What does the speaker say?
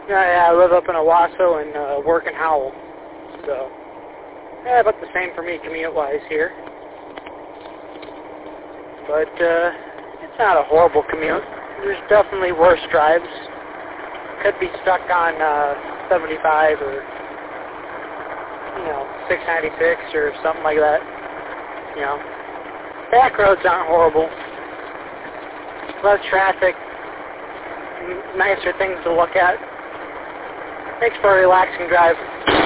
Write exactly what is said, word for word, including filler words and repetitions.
Yeah, yeah, I live up in Owasso and uh, work in Howell. So, yeah, about the same for me commute-wise here. But uh, it's not a horrible commute. There's definitely worse drives. Could be stuck on uh, seventy-five or, you know, six ninety-six or something like that. You know, back roads aren't horrible. Less traffic, n- nicer things to look at. Makes for a relaxing drive.